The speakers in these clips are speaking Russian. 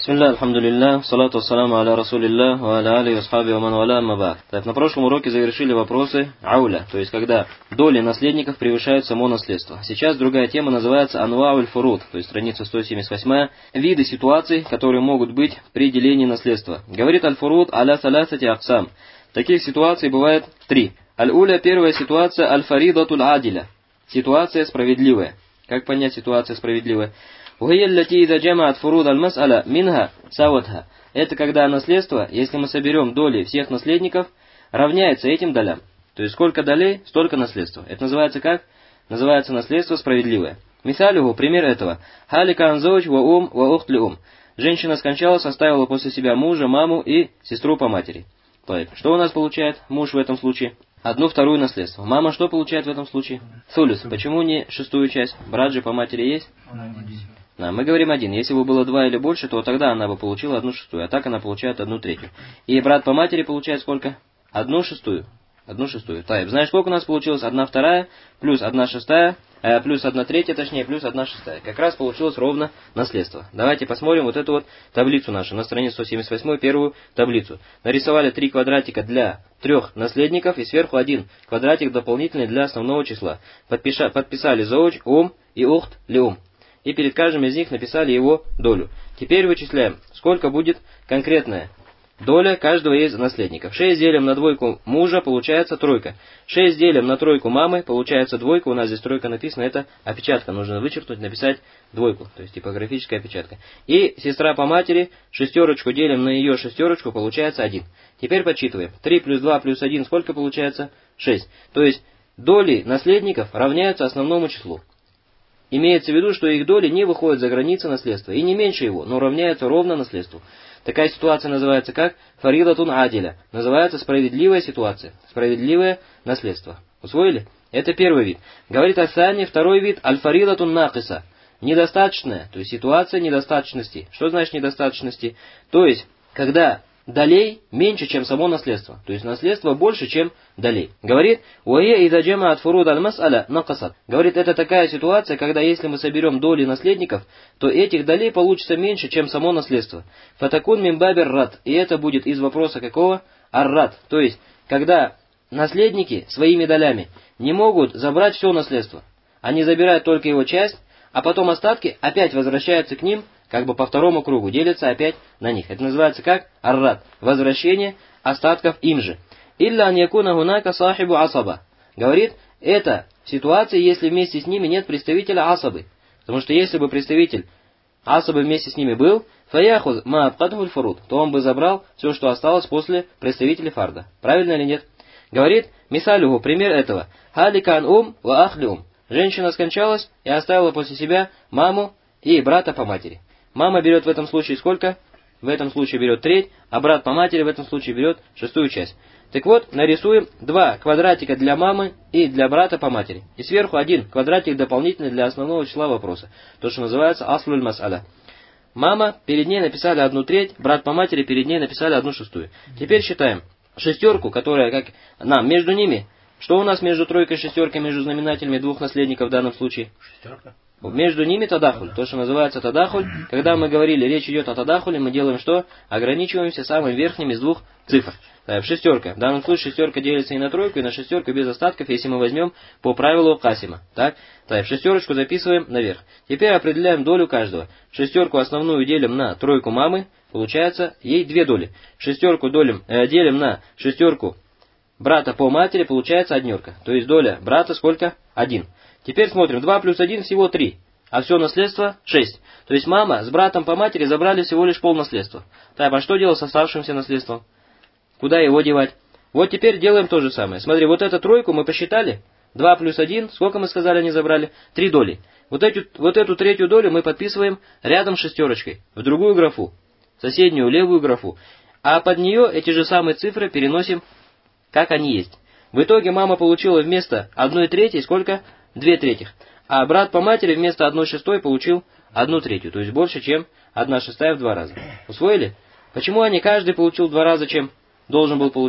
Бисмилля, альхамдулилля, салату вассаламу аля расулилля, ва аля али васхаби ва ман валя амма. Так, на прошлом уроке завершили вопросы ауля, то есть когда доли наследников превышают само наследство. Сейчас другая тема называется анвауль фуруд, то есть страница 178, виды ситуаций, которые могут быть при делении наследства. Говорит аль-фуруд аля саласати аксам. Таких ситуаций бывает три. Аль-уля, первая ситуация, аль-фаридатуль адиля, ситуация справедливая. Как понять ситуация справедливая? Это когда наследство, если мы соберем доли всех наследников, равняется этим долям. То есть сколько долей, столько наследства. Это называется как? Называется наследство справедливое. Мисалюху, пример этого. Халика анзоуч ва ухт ли ум. Женщина скончалась, оставила после себя мужа, маму и сестру по матери. Что у нас получает муж в этом случае? 1/2 наследство. Мама что получает в этом случае? Сулюс. Почему не 1/6 часть? Брат же по матери есть? Да, мы говорим 1. Если бы было 2 или больше, то тогда она бы получила 1/6, а так она получает 1/3. И брат по матери получает сколько? 1/6. 1/6. Так, знаешь, сколько у нас получилось? 1/2 плюс 1/6, плюс 1/3, точнее, плюс 1/6. Как раз получилось ровно наследство. Давайте посмотрим вот эту вот таблицу нашу, на странице 178, первую таблицу. Нарисовали 3 квадратика для 3 наследников и сверху 1 квадратик дополнительный для основного числа. Подписали зауч, и ухт ли. И перед каждым из них написали его долю. Теперь вычисляем, сколько будет конкретная доля каждого из наследников. 6 делим на 2 мужа, получается 3. 6 делим на 3 мамы, получается 2. У нас здесь 3 написано, это опечатка. Нужно вычеркнуть, написать 2. То есть типографическая опечатка. И сестра по матери, 6 делим на ее 6, получается 1. Теперь подсчитываем. 3 плюс 2 плюс 1, сколько получается? 6. То есть доли наследников равняются основному числу. Имеется в виду, что их доли не выходят за границы наследства, и не меньше его, но равняются ровно наследству. Такая ситуация называется как фаридатун адиля. Называется справедливая ситуация, справедливое наследство. Усвоили? Это первый вид. Говорит Асани, второй вид, аль-фаридатун накиса. Недостаточная, то есть ситуация недостаточности. Что значит недостаточности? То есть, когда долей меньше, чем само наследство. То есть наследство больше, чем долей. Говорит, говорит, это такая ситуация, когда если мы соберем доли наследников, то этих долей получится меньше, чем само наследство. Фатакун мимбабер рад. И это будет из вопроса какого? Ар-рад. То есть, когда наследники своими долями не могут забрать все наследство. Они забирают только его часть, а потом остатки опять возвращаются к ним, как бы по второму кругу, делятся опять на них. Это называется как ар-рад, возвращение остатков им же. Илля ан якуна гунака сахибу асаба. Говорит, это ситуация, если вместе с ними нет представителя асабы. Потому что если бы представитель асабы вместе с ними был, фаяхуз ма абкадхуль фуруд, то он бы забрал все, что осталось после представителя фарда. Правильно или нет? Говорит, мисалюху, пример этого. Халикан ва ахли Женщина скончалась и оставила после себя маму и брата по матери. Мама берет в этом случае сколько? В этом случае берет 1/3, а брат по матери в этом случае берет 6 часть. Так вот, нарисуем 2 квадратика для мамы и для брата по матери. И сверху 1 квадратик дополнительный для основного числа вопроса. То, что называется аслуль мас'аля. Мама, перед ней написали 1/3, брат по матери перед ней написали 1/6. Теперь считаем шестерку, которая как нам между ними. Что у нас между тройкой и шестеркой, между знаменателями 2 наследников в данном случае? Шестерка. Между ними тадахуль. То, что называется тадахуль. Когда мы говорили, речь идет о тадахуле, мы делаем что? Ограничиваемся самым верхним из 2 цифр. Шестерка. В данном случае шестерка делится и на тройку, и на шестерку без остатков, если мы возьмем по правилу Касима. Так, шестерочку записываем наверх. Теперь определяем долю каждого. Шестерку основную делим на тройку мамы, получается ей 2 доли. Шестерку делим на шестерку брата по матери, получается 1. То есть доля брата сколько? 1. Теперь смотрим, 2 плюс 1 всего 3, а все наследство 6. То есть мама с братом по матери забрали всего лишь полнаследства. Так, а что делать с оставшимся наследством? Куда его девать? Вот теперь делаем то же самое. Смотри, вот эту тройку мы посчитали. 2 плюс 1, сколько мы сказали они забрали? 3 доли. Вот эту 3 долю мы подписываем рядом с шестерочкой, в другую графу, в соседнюю левую графу. А под нее эти же самые цифры переносим, как они есть. В итоге мама получила вместо 1/3 сколько? 2/3. А брат по матери вместо 1/6 получил 1/3. То есть больше, чем 1/6 в 2 раза. Усвоили? Почему они каждый получил в 2 раза, чем должен был получить?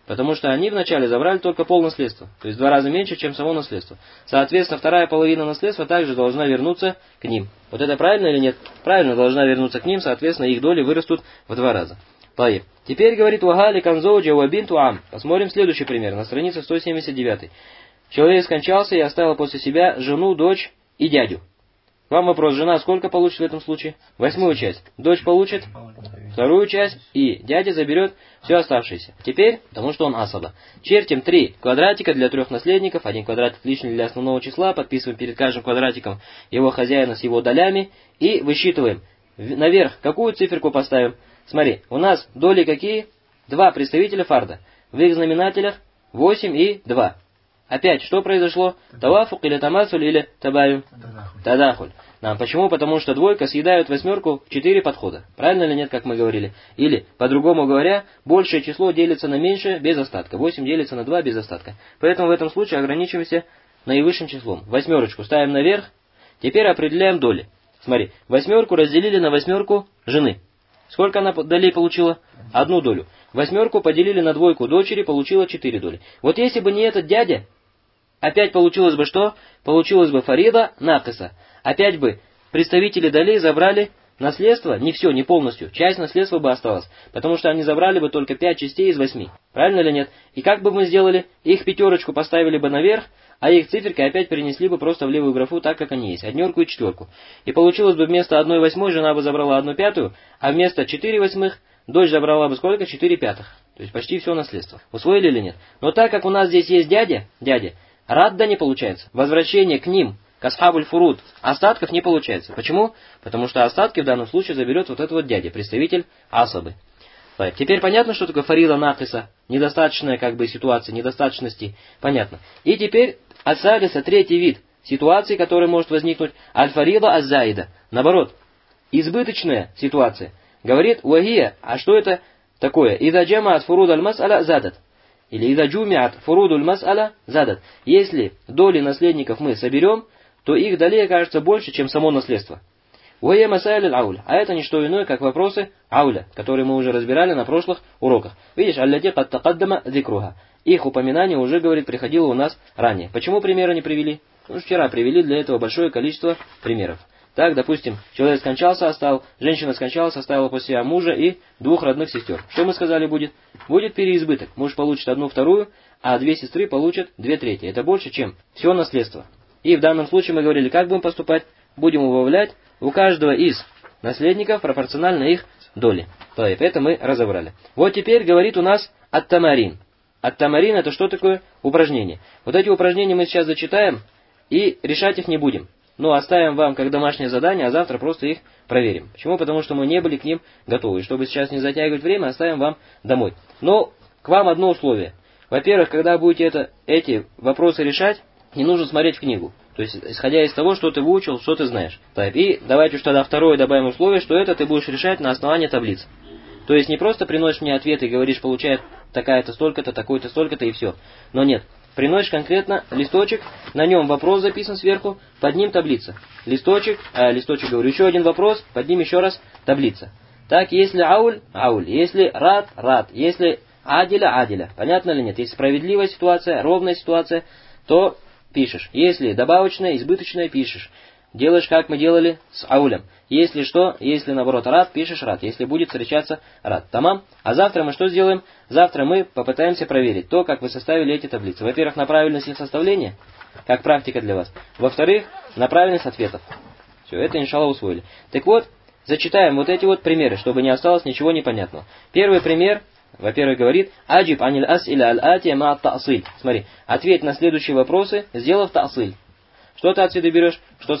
потому что они вначале забрали только пол наследства, то есть в 2 раза меньше, чем само наследство. Соответственно, вторая половина наследства также должна вернуться к ним. Вот это правильно или нет? Правильно, должна вернуться к ним, соответственно, их доли вырастут в 2 раза. Таиб. Теперь говорит Вагали Канзоуджа Вабинту Ам. Посмотрим следующий пример, на странице 179. Человек скончался и оставил после себя жену, дочь и дядю. Вам вопрос, жена сколько получит в этом случае? 8-ю часть. Дочь получит 2-ю часть, и дядя заберет все оставшееся. Теперь, потому что он асаба, чертим 3 квадратика для 3 наследников, 1 квадратик лишний для основного числа, подписываем перед каждым квадратиком его хозяина с его долями, и высчитываем. Наверх какую циферку поставим? Смотри, у нас доли какие? 2 представителя фарда. В их знаменателях 8 и 2. Опять, что произошло? Тавафук или тамасуль или табаю? Тадахуль. Почему? Потому что двойка съедает 8 в 4 подхода. Правильно или нет, как мы говорили? Или, по-другому говоря, большее число делится на меньшее без остатка. 8 делится на 2 без остатка. Поэтому в этом случае ограничиваемся наивысшим числом. 8 ставим наверх. Теперь определяем доли. Смотри, 8 разделили на 8 жены. Сколько она долей получила? 1 долю. 8 поделили на 2 дочери, получила 4 доли. Вот если бы не этот дядя, опять получилось бы что? Получилось бы фарида накиса. Опять бы представители долей забрали наследство, не все, не полностью. Часть наследства бы осталась, потому что они забрали бы только 5 частей из 8. Правильно или нет? И как бы мы сделали? Их 5 поставили бы наверх, а их циферки опять перенесли бы просто в левую графу так, как они есть. 1 и 4. И получилось бы вместо 1/8 жена бы забрала 1/5, а вместо 4/8 дочь забрала бы сколько? 4/5. То есть почти все наследство. Усвоили или нет? Но так как у нас здесь есть дядя, радда не получается. Возвращение к ним, к асхабуль фуруд, остатков не получается. Почему? Потому что остатки в данном случае заберет вот этот вот дядя, представитель асабы. Теперь понятно, что такое фарида накиса, недостаточная ситуация, недостаточности. Понятно. И теперь асалиса, 3-й вид ситуации, который может возникнуть, аль-фарида аз-заида. Наоборот, избыточная ситуация. Говорит уахия, а что это такое? Иза джамаат фуруд аль-мас'аля задат. Или иза джумиат фуруд аль-мас'аля задат. Если доли наследников мы соберем, то их долей окажется больше, чем само наследство. Уахия масайль аль-ауль. А это не что иное, как вопросы ауля, которые мы уже разбирали на прошлых уроках. Видишь, аллати кад такаддама зикруха. Их упоминание уже, говорит, приходило у нас ранее. Почему примеры не привели? Ну, вчера привели для этого большое количество примеров. Так, допустим, человек скончался, женщина скончалась, оставила после себя мужа и 2 родных сестер. Что мы сказали будет? Будет переизбыток. Муж получит 1/2, а 2 сестры получат 2/3. Это больше, чем все наследство. И в данном случае мы говорили, как будем поступать? Будем убавлять у каждого из наследников пропорционально их доли. Это мы разобрали. Вот теперь говорит у нас ат-тамарин. Ат-тамарин это что такое? Упражнение. Вот эти упражнения мы сейчас зачитаем и решать их не будем. Но оставим вам как домашнее задание, а завтра просто их проверим. Почему? Потому что мы не были к ним готовы. И чтобы сейчас не затягивать время, оставим вам домой. Но к вам одно условие. Во-первых, когда будете эти вопросы решать, не нужно смотреть в книгу. То есть, исходя из того, что ты выучил, что ты знаешь. И давайте уж тогда второе добавим условие, что это ты будешь решать на основании таблиц. То есть, не просто приносишь мне ответ и говоришь, получает такая-то столько-то, такой-то столько-то и все. Но нет. Приносишь конкретно листочек, на нем вопрос записан сверху, под ним таблица. Листочек, говорю, еще один вопрос, под ним еще раз таблица. Так, если ауль, если рад, если адиля. Понятно или нет? Если справедливая ситуация, ровная ситуация, то пишешь. Если добавочная, избыточная, пишешь. Делаешь, как мы делали с аулем. Если что, если наоборот рад, пишешь рад. Если будет встречаться рад. Тамам. А завтра мы что сделаем? Завтра мы попытаемся проверить то, как вы составили эти таблицы. Во-первых, на правильность их составления, как практика для вас. Во-вторых, на правильность ответов. Все, это иншаллах усвоили. Так вот, зачитаем вот эти вот примеры, чтобы не осталось ничего непонятного. Первый пример, во-первых, говорит, аджиб аниль ас иля аль-атия ма та'силь. Смотри, ответь на следующие вопросы, сделав та'силь. Что ты отсюда берешь?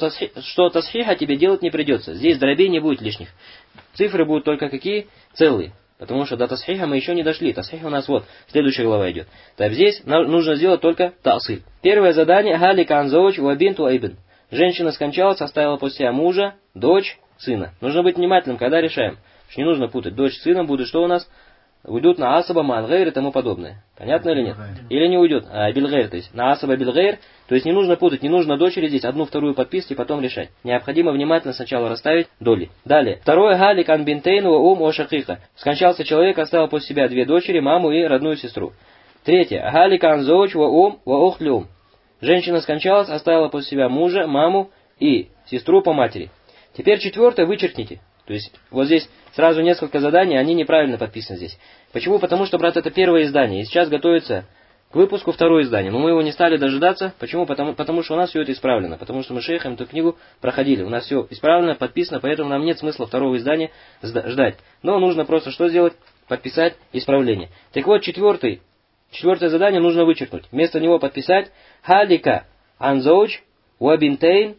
Что тасхиха тебе делать не придется. Здесь дробей не будет лишних. Цифры будут только какие? Целые. Потому что до тасхиха мы еще не дошли. Тасхих у нас вот, следующая глава идет. Так здесь нужно сделать только та'силь. Первое задание. Халика анзауч ва бинту айбн. Женщина скончалась, оставила после себя мужа, дочь, сына. Нужно быть внимательным, когда решаем. Не нужно путать. Дочь с сыном будет что у нас? Уйдут на асаба, ма'аль-гайр и тому подобное. Понятно или нет? Или не уйдет? Биль-гайр, то есть на асаба биль-гайр. То есть не нужно путать, не нужно дочери здесь 1/2 подписывать и потом решать. Необходимо внимательно сначала расставить доли. Далее. Второе. Галик ан бинтейну ум о шакиха. Скончался человек, оставил после себя 2 дочери, маму и родную сестру. Третье. Галика анзоуч ва охлюм. Женщина скончалась, оставила после себя мужа, маму и сестру по матери. Теперь четвертое вычеркните. То есть вот здесь сразу несколько заданий, они неправильно подписаны здесь. Почему? Потому что, брат, это первое издание. И сейчас готовится к выпуску второе издание. Но мы его не стали дожидаться. Почему? Потому что у нас все это исправлено. Потому что мы с шейхом эту книгу проходили. У нас все исправлено, подписано, поэтому нам нет смысла второго издания ждать. Но нужно просто что сделать? Подписать исправление. Так вот, четвертое задание нужно вычеркнуть. Вместо него подписать халика анзоуч ва бинтейн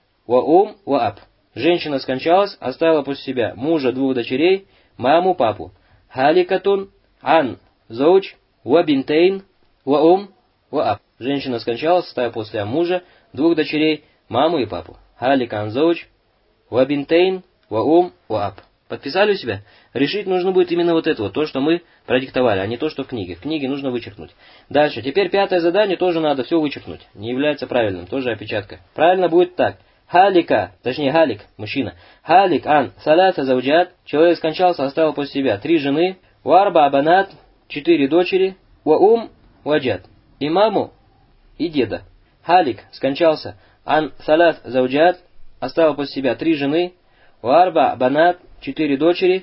ва ва аб. Женщина скончалась, оставила после себя мужа, 2 дочерей, маму, папу. Халикатун ан зоуч ва бинтейн ва ва аб. Женщина скончалась, оставила после себя мужа, 2 дочерей, маму и папу. Халика ан зоуч ва бинтейн ва ва аб. Подписали у себя? Решить нужно будет именно вот это вот, то, что мы продиктовали, а не то, что в книге. В книге нужно вычеркнуть. Дальше. Теперь 5 задание тоже надо все вычеркнуть. Не является правильным, тоже опечатка. Правильно будет так. Халика, точнее Халик, мужчина. Халик ан салата зауджат. Человек скончался, оставил после себя 3 жены. Варба абанат, 4 дочери. Ва ваджат. И маму, и деда. Халик скончался. Ан салат зауджат. Оставил после себя 3 жены. Варба абанат, 4 дочери.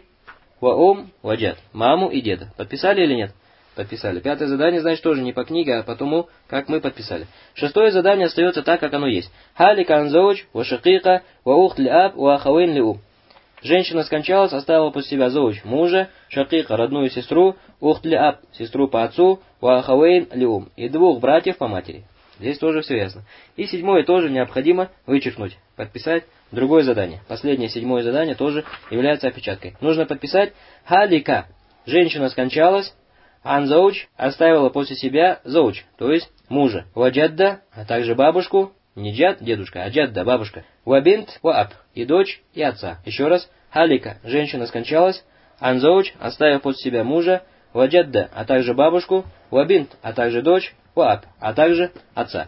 Ва ваджат. Маму и деда. Подписали или нет? Подписали. 5 задание, значит, тоже не по книге, а по тому, как мы подписали. 6 задание остается так, как оно есть. Халика анзоуч, ва шакика, ва ухт ли аб, ва ахавейн ли ум. Женщина скончалась, оставила после себя зоуч, мужа, шакика, родную сестру, ухт ли аб, сестру по отцу, ва ахавейн ли ум. И 2 братьев по матери. Здесь тоже все ясно. И 7 тоже необходимо вычеркнуть. Подписать другое задание. Последнее 7 задание тоже является опечаткой. Нужно подписать халика. Женщина скончалась. Анзоуч оставила после себя зоуч, то есть мужа. Ваджадда, а также бабушку, не джад, дедушка, а джадда, бабушка. Вабинт, вааб, и дочь, и отца. Еще раз. Халика, женщина скончалась. Анзоуч оставив после себя мужа. Ваджадда, а также бабушку. Вабинт, а также дочь. Вааб, а также отца.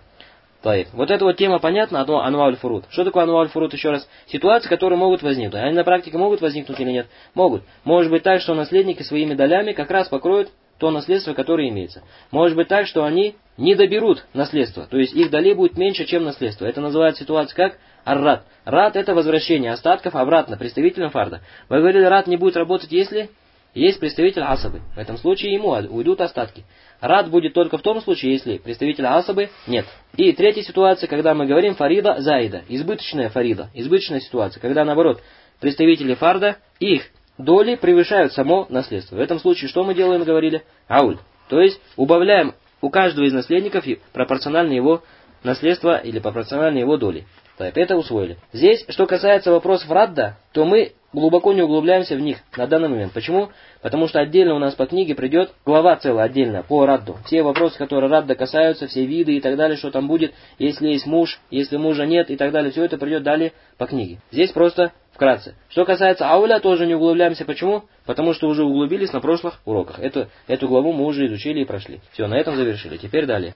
Вот эта вот тема понятна, анваль фурут. Что такое анваль фурут, еще раз? Ситуации, которые могут возникнуть. Они на практике могут возникнуть или нет? Могут. Может быть так, что наследники своими долями как раз покроют то наследство, которое имеется. Может быть так, что они не доберут наследство, то есть их долей будет меньше, чем наследство. Это называется ситуация как ар-рад. Рад это возвращение остатков обратно представителям фарда. Вы говорили, рад не будет работать, если есть представитель асабы. В этом случае ему уйдут остатки. Рад будет только в том случае, если представителя асабы нет. И 3 ситуация, когда мы говорим фарида заида, избыточная фарида, избыточная ситуация, когда наоборот представители фарда, их доли превышают само наследство. В этом случае что мы делаем, говорили? Ауль. То есть убавляем у каждого из наследников пропорционально его наследство или пропорционально его доли. Так, это усвоили. Здесь, что касается вопросов радда, то мы глубоко не углубляемся в них на данный момент. Почему? Потому что отдельно у нас по книге придет глава целая отдельно по радду. Все вопросы, которые радда касаются, все виды и так далее, что там будет, если есть муж, если мужа нет и так далее, все это придет далее по книге. Здесь просто вкратце. Что касается ауля, тоже не углубляемся. Почему? Потому что уже углубились на прошлых уроках. Эту главу мы уже изучили и прошли. Все, на этом завершили. Теперь далее.